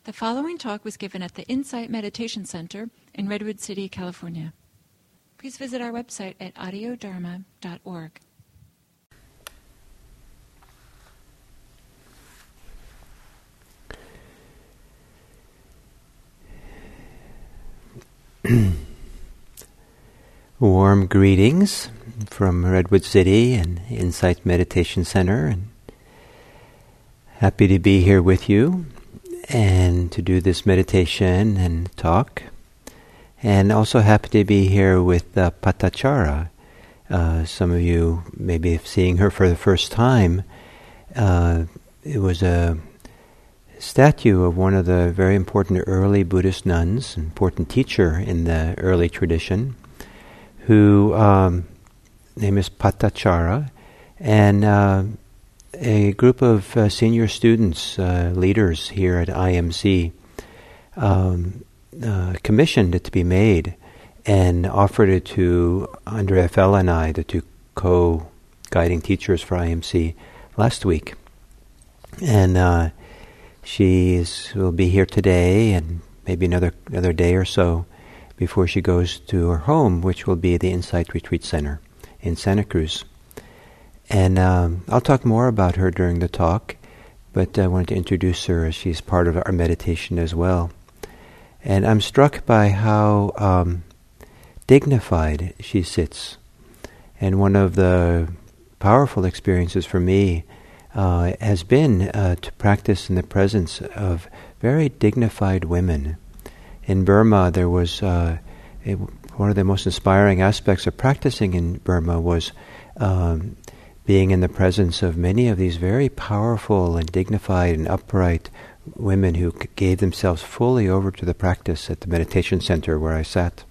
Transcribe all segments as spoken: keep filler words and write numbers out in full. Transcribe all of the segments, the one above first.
The following talk was given at the Insight Meditation Center in Redwood City, California. Please visit our website at audio dharma dot org. Warm greetings from Redwood City and Insight Meditation Center, and happy to be here with you and to do this meditation and talk, and also happy to be here with uh, Patachara. Uh, some of you may be seeing her for the first time. Uh, it was a statue of one of the very important early Buddhist nuns, important teacher in the early tradition, who um, name is Patachara, and uh, a group of uh, senior students, uh, leaders here at I M C, um, uh, commissioned it to be made and offered it to Andrea Fella and I, the two co-guiding teachers for I M C, last week. And uh, she is, will be here today and maybe another another day or so before she goes to her home, which will be the Insight Retreat Center in Santa Cruz. And um, I'll talk more about her during the talk, but I wanted to introduce her as she's part of our meditation as well. And I'm struck by how um, dignified she sits. And one of the powerful experiences for me uh, has been uh, to practice in the presence of very dignified women. In Burma, there was uh, a, one of the most inspiring aspects of practicing in Burma was um, being in the presence of many of these very powerful and dignified and upright women who c- gave themselves fully over to the practice at the meditation center where I sat.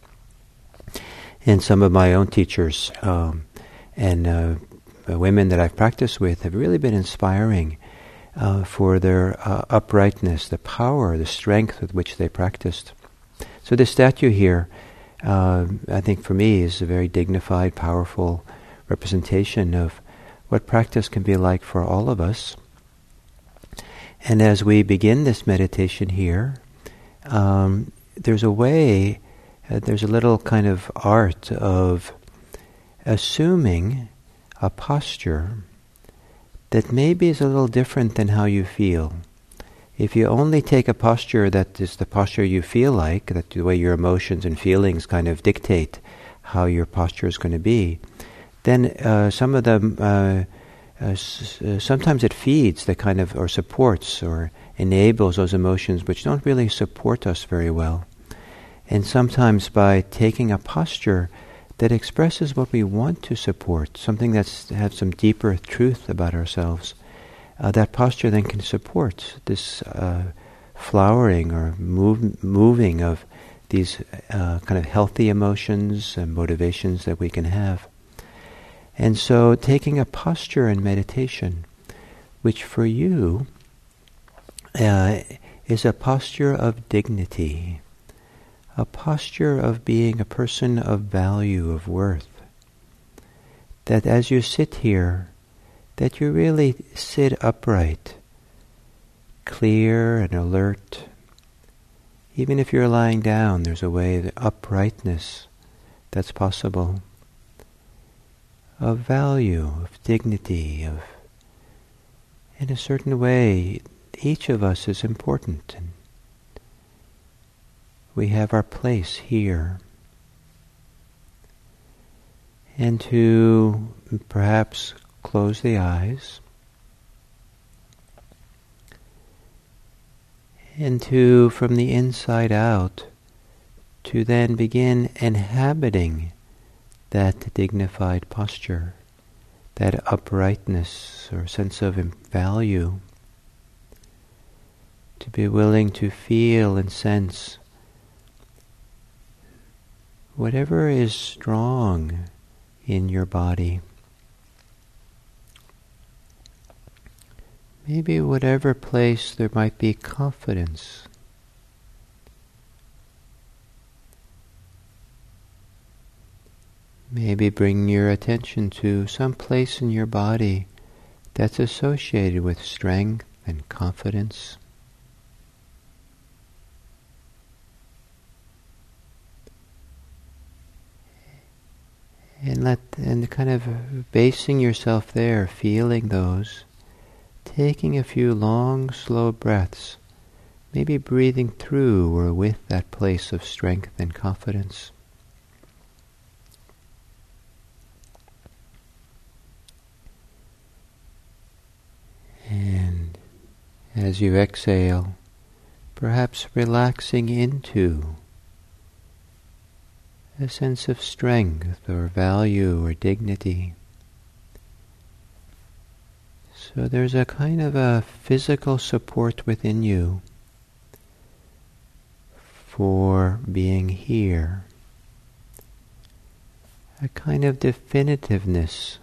And some of my own teachers um, and uh, women that I've practiced with have really been inspiring uh, for their uh, uprightness, the power, the strength with which they practiced. So this statue here, uh, I think for me, is a very dignified, powerful representation of what practice can be like for all of us. And as we begin this meditation here, um, there's a way, uh, there's a little kind of art of assuming a posture that maybe is a little different than how you feel. If you only take a posture that is the posture you feel like, that the way your emotions and feelings kind of dictate how your posture is going to be, then uh, some of them, uh, uh, s- uh, sometimes it feeds the kind of, or supports, or enables those emotions which don't really support us very well. And sometimes by taking a posture that expresses what we want to support, something that's has some deeper truth about ourselves, uh, that posture then can support this uh, flowering or move, moving of these uh, kind of healthy emotions and motivations that we can have. And so taking a posture in meditation, which for you uh, is a posture of dignity, a posture of being a person of value, of worth, that as you sit here, that you really sit upright, clear and alert. Even if you're lying down, there's a way of uprightness that's possible, of value, of dignity, of, in a certain way, each of us is important, and we have our place here. And to perhaps close the eyes, and to, from the inside out, to then begin inhabiting that dignified posture, that uprightness or sense of value, to be willing to feel and sense whatever is strong in your body. Maybe whatever place there might be confidence. Maybe bring your attention to some place in your body that's associated with strength and confidence. And let and kind of basing yourself there, feeling those, taking a few long, slow breaths, maybe breathing through or with that place of strength and confidence. And as you exhale, perhaps relaxing into a sense of strength or value or dignity. So there's a kind of a physical support within you for being here, a kind of definitiveness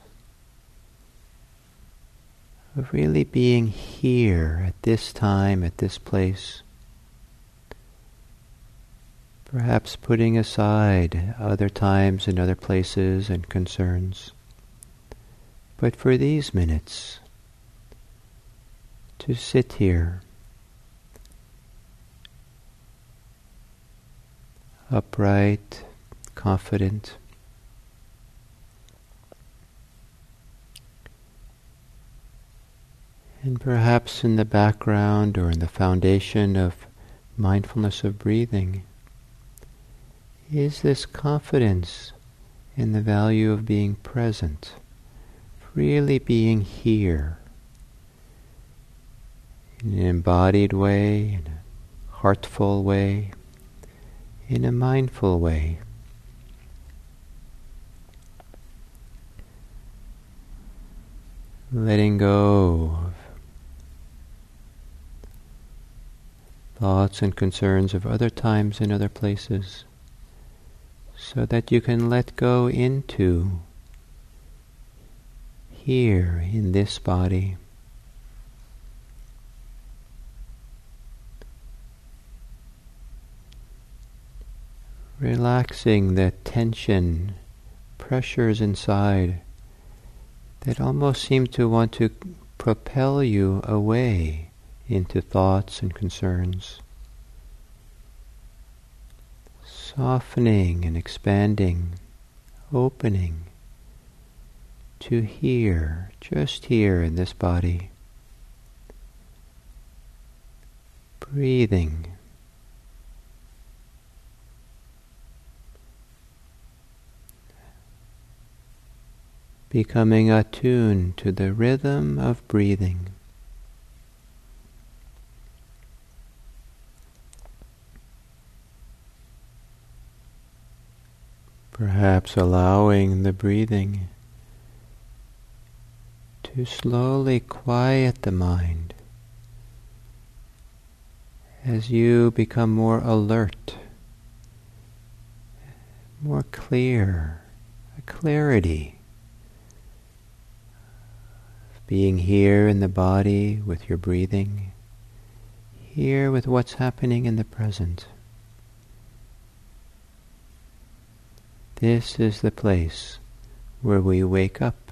of really being here at this time, at this place. Perhaps putting aside other times and other places and concerns. But for these minutes, to sit here, upright, confident, and perhaps in the background or in the foundation of mindfulness of breathing is this confidence in the value of being present, really being here, in an embodied way, in a heartful way, in a mindful way. Letting go of thoughts and concerns of other times and other places, so that you can let go into here in this body. Relaxing the tension, pressures inside that almost seem to want to propel you away into thoughts and concerns. Softening and expanding, opening to here, just here in this body. Breathing. Becoming attuned to the rhythm of breathing. Perhaps allowing the breathing to slowly quiet the mind as you become more alert, more clear, a clarity. Being here in the body with your breathing, here with what's happening in the present. This is the place where we wake up.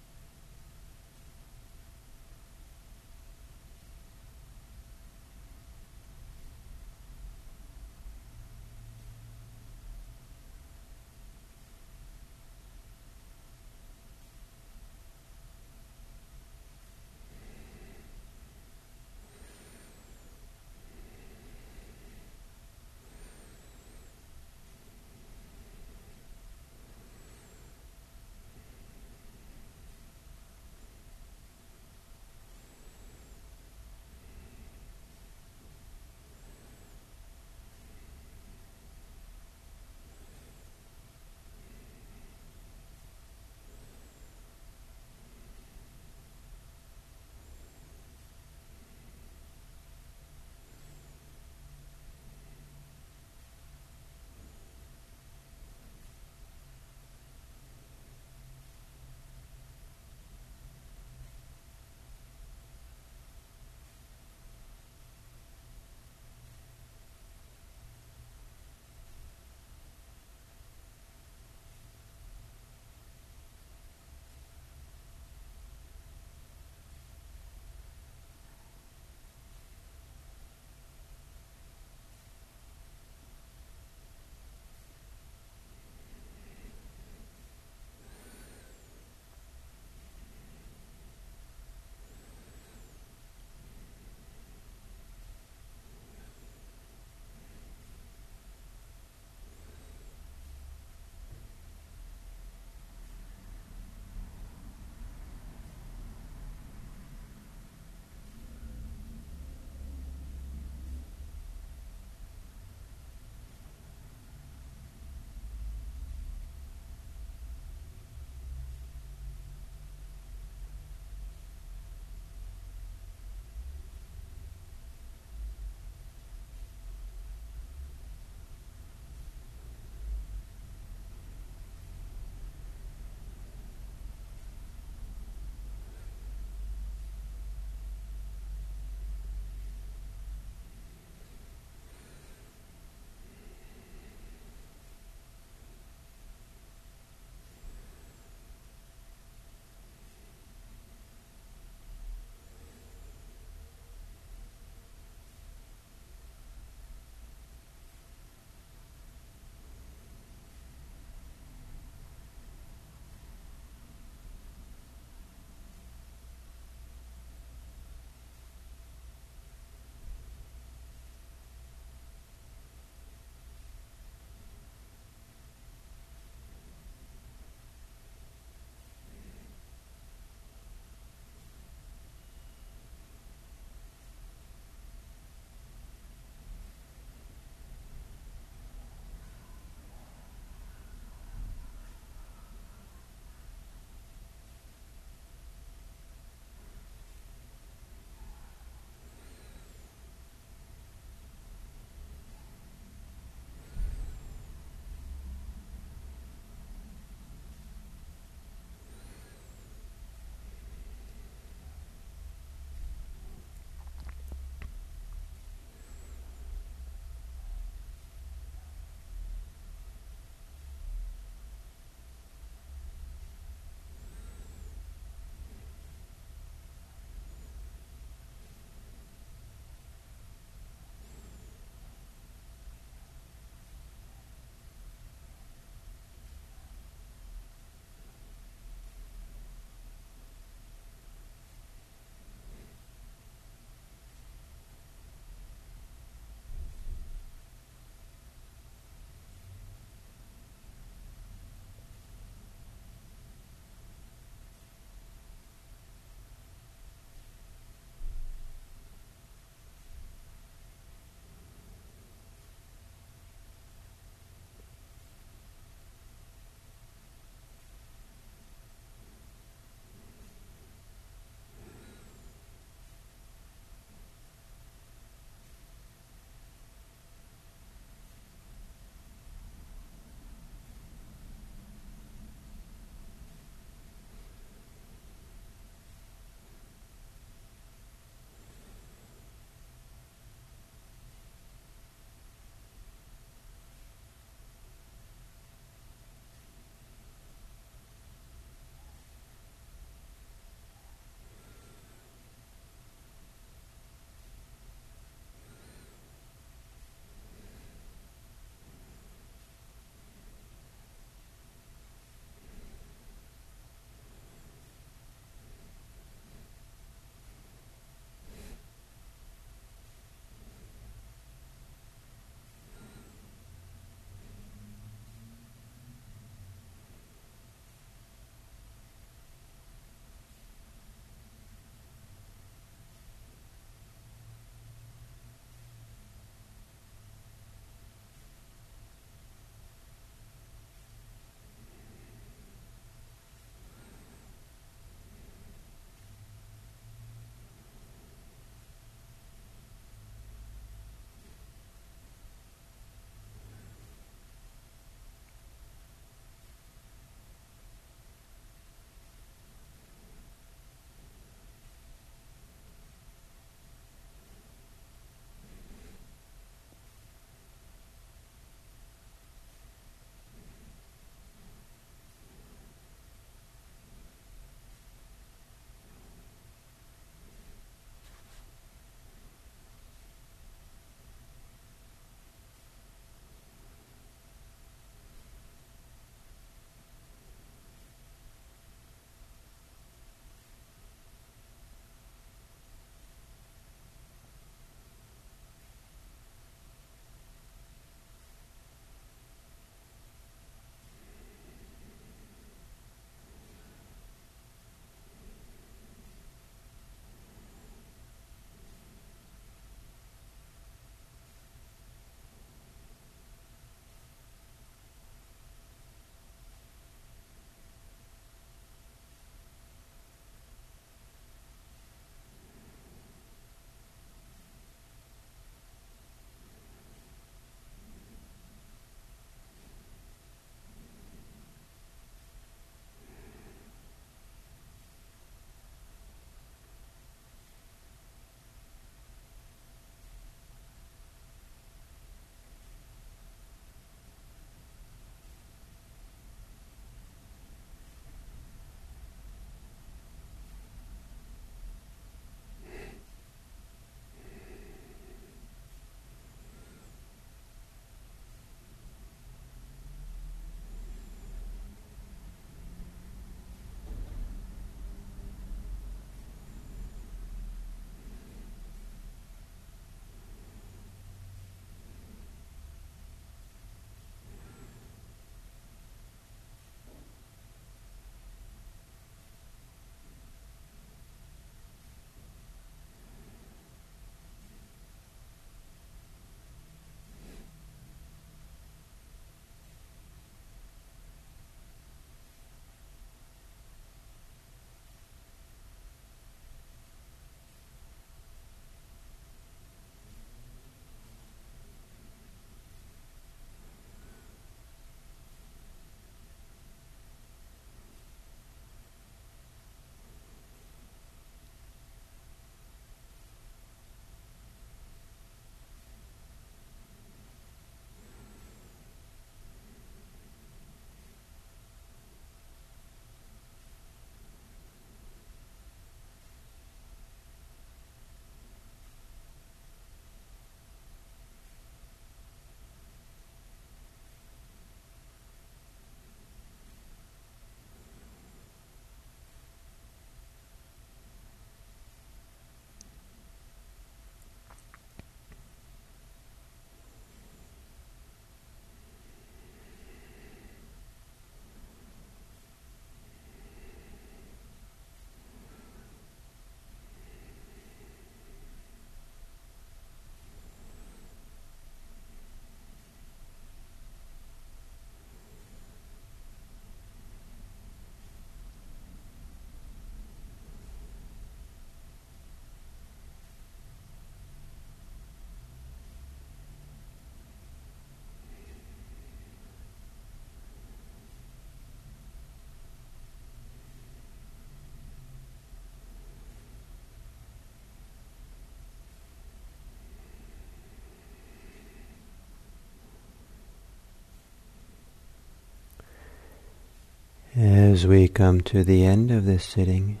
As we come to the end of this sitting,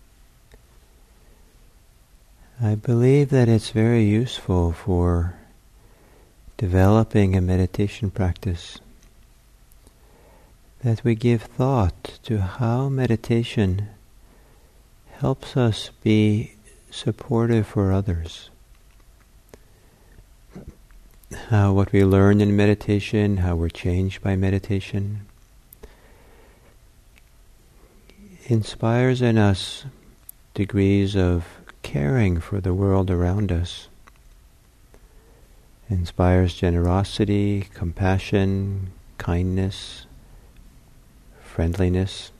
I believe that it's very useful for developing a meditation practice that we give thought to how meditation helps us be supportive for others. How what we learn in meditation, how we're changed by meditation, inspires in us degrees of caring for the world around us, inspires generosity, compassion, kindness, friendliness.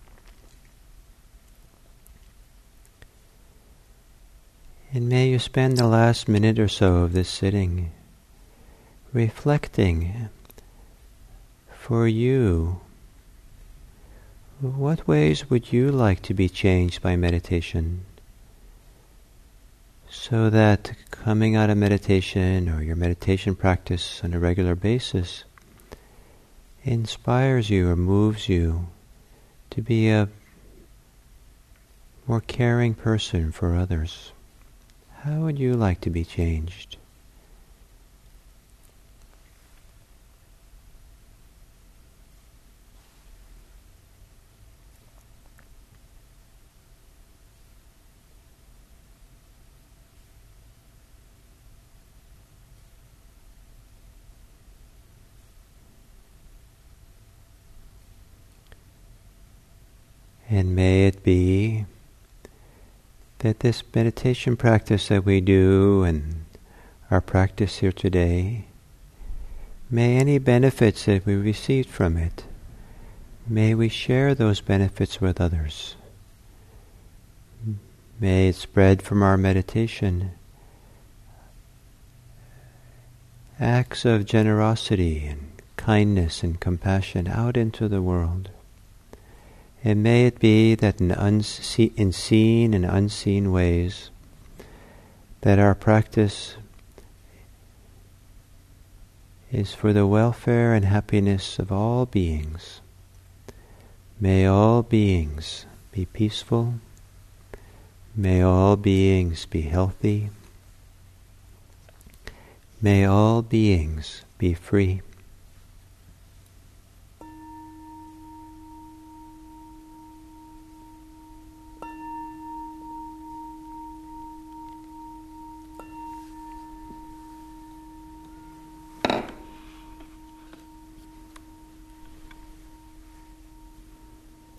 And may you spend the last minute or so of this sitting reflecting for you, what ways would you like to be changed by meditation, so that coming out of meditation or your meditation practice on a regular basis inspires you or moves you to be a more caring person for others. How would you like to be changed? And may it be that this meditation practice that we do and our practice here today, may any benefits that we received from it, may we share those benefits with others. May it spread from our meditation acts of generosity and kindness and compassion out into the world. And may it be that in, unse- in seen and unseen ways, that our practice is for the welfare and happiness of all beings. May all beings be peaceful. May all beings be healthy. May all beings be free.